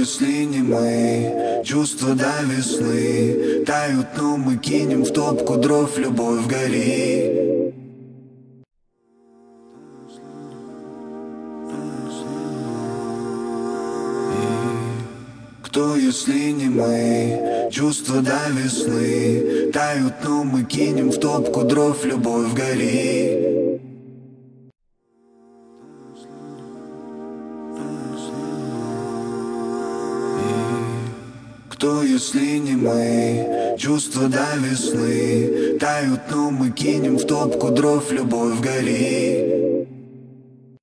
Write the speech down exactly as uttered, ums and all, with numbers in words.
если не мы? Чувства до весны тают, но мы кинем в топку дров, любовь гори. Кто, если не мы? Чувства до весны тают, но мы кинем в топку дров, любовь гори. Кто, если не мы? Чувства до весны тают, но мы кинем в топку дров, любовь гори.